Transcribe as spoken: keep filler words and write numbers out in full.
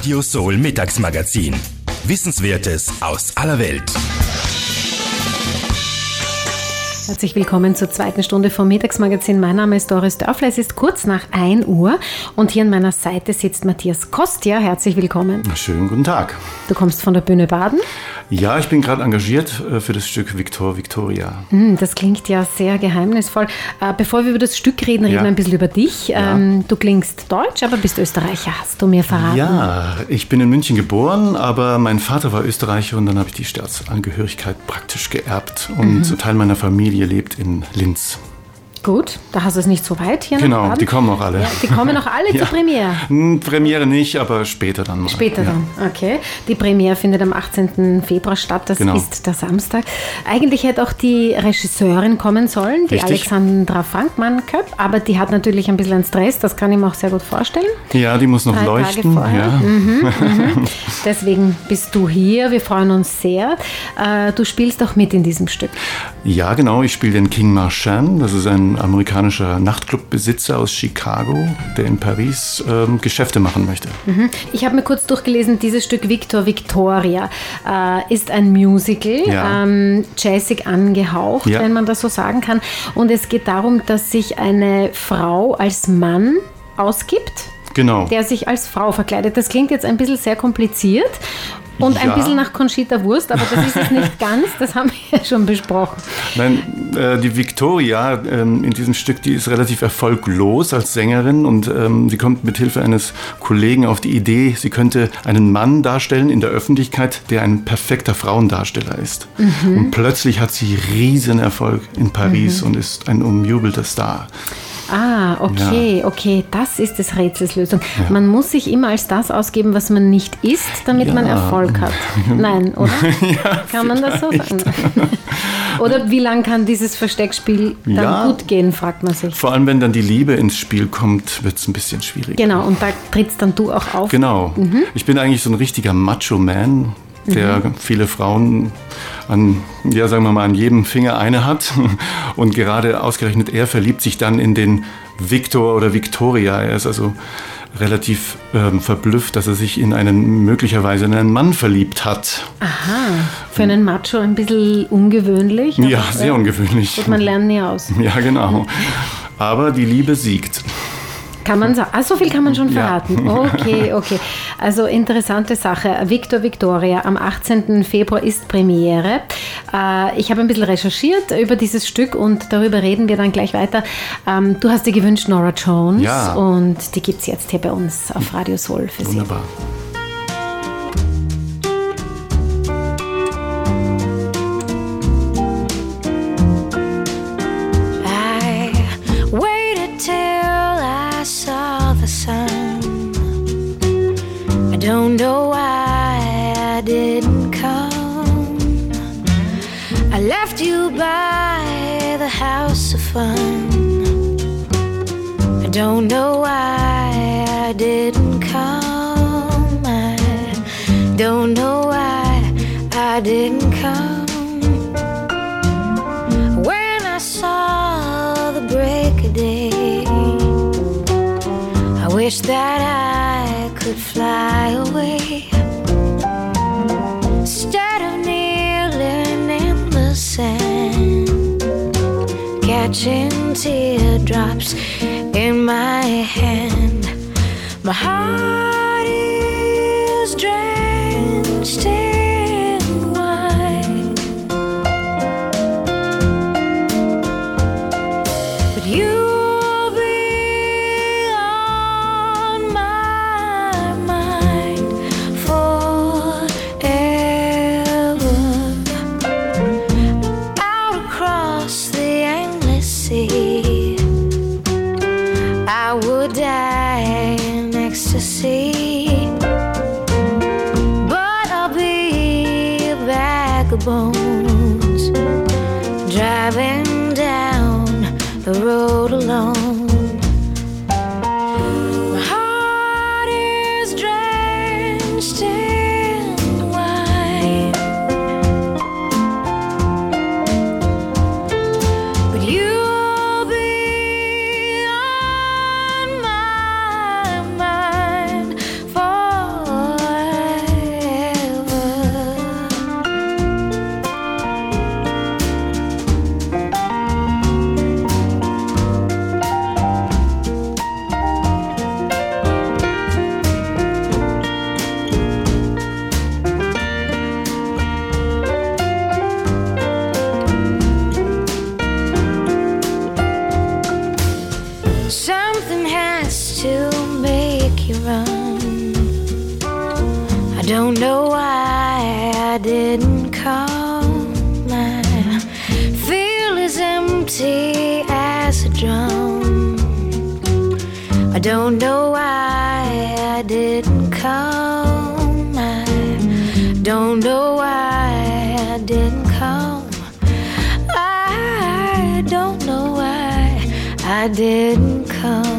Radio Soul Mittagsmagazin. Wissenswertes aus aller Welt. Herzlich willkommen zur zweiten Stunde vom Mittagsmagazin. Mein Name ist Doris Dörfler. Es ist kurz nach ein Uhr und hier an meiner Seite sitzt Matthias Kostja. Herzlich willkommen. Schönen guten Tag. Du kommst von der Bühne Baden? Ja, ich bin gerade engagiert für das Stück Victor Victoria. Das klingt ja sehr geheimnisvoll. Bevor wir über das Stück reden, reden ja. wir ein bisschen über dich. Ja. Du klingst deutsch, aber bist Österreicher, hast du mir verraten. Ja, ich bin in München geboren, aber mein Vater war Österreicher und dann habe ich die Staatsangehörigkeit praktisch geerbt. Und mhm. ein Teil meiner Familie lebt in Linz. Gut, da hast du es nicht so weit hier. Genau, die kommen auch alle. Ja, die kommen auch alle ja. zur Premiere. Premiere nicht, aber später dann mal. Später ja. dann, okay. Die Premiere findet am achtzehnten Februar statt, das genau. ist der Samstag. Eigentlich hätte auch die Regisseurin kommen sollen, die Richtig. Alexandra Frankmann-Köpp, aber die hat natürlich ein bisschen einen Stress, das kann ich mir auch sehr gut vorstellen. Ja, die muss noch Drei leuchten. Tage vorher. Ja. Mhm, mhm. Deswegen bist du hier, wir freuen uns sehr. Du spielst auch mit in diesem Stück. Ja, genau, ich spiele den King Marchand, das ist ein amerikanischer Nachtclubbesitzer aus Chicago, der in Paris ähm, Geschäfte machen möchte. Mhm. Ich habe mir kurz durchgelesen, dieses Stück Victor Victoria äh, ist ein Musical, ja. ähm, jazzig angehaucht, ja. wenn man das so sagen kann. Und es geht darum, dass sich eine Frau als Mann ausgibt, genau. der sich als Frau verkleidet. Das klingt jetzt ein bisschen sehr kompliziert. Und ein ja. bisschen nach Conchita Wurst, aber das ist es nicht ganz, das haben wir ja schon besprochen. Nein, äh, die Victoria ähm, in diesem Stück, die ist relativ erfolglos als Sängerin und ähm, sie kommt mit Hilfe eines Kollegen auf die Idee, sie könnte einen Mann darstellen in der Öffentlichkeit, der ein perfekter Frauendarsteller ist. Mhm. Und plötzlich hat sie riesen Erfolg in Paris mhm. und ist ein umjubelter Star. Ah, okay, ja. okay, das ist des Rätsels Lösung. Ja. Man muss sich immer als das ausgeben, was man nicht ist, damit ja. man Erfolg hat. Nein, oder? Ja, kann man das so sagen? Oder wie lange kann dieses Versteckspiel dann ja. gut gehen, fragt man sich. Vor allem, wenn dann die Liebe ins Spiel kommt, wird es ein bisschen schwierig. Genau, und da trittst dann du auch auf. Genau. Mhm. Ich bin eigentlich so ein richtiger Macho-Man, der mhm. viele Frauen an, ja, sagen wir mal, an jedem Finger eine hat. Und gerade ausgerechnet er verliebt sich dann in den Victor oder Victoria. Er ist also relativ ähm, verblüfft, dass er sich in einen, möglicherweise in einen Mann verliebt hat. Aha, für einen Macho ein bisschen ungewöhnlich. Ja, sehr äh, ungewöhnlich. Und man lernt nie aus. Ja, genau. Aber die Liebe siegt. Kann man sagen? Ah, so viel kann man schon verraten. Ja. Okay, okay. Also interessante Sache. Victor Victoria am achtzehnten Februar ist Premiere. Äh, ich habe ein bisschen recherchiert über dieses Stück und darüber reden wir dann gleich weiter. Ähm, du hast dir gewünscht Norah Jones ja. und die gibt es jetzt hier bei uns auf Radio Soul für Sie. Wunderbar. I don't know why I didn't come. I left you by the house of fun. I don't know why I didn't come. I don't know why I didn't come. When I saw the break of day, I wish that I could fly away instead of kneeling in the sand, catching teardrops in my hand. My heart is drenched in wine, but you bones, driving down the road alone. My heart is drenched in wine, but you'll be on my mind forever. Something has to make you run. I don't know why I didn't come. I feel as empty as a drum. I don't know why I didn't come. I don't know why I didn't come. I don't know why I didn't come.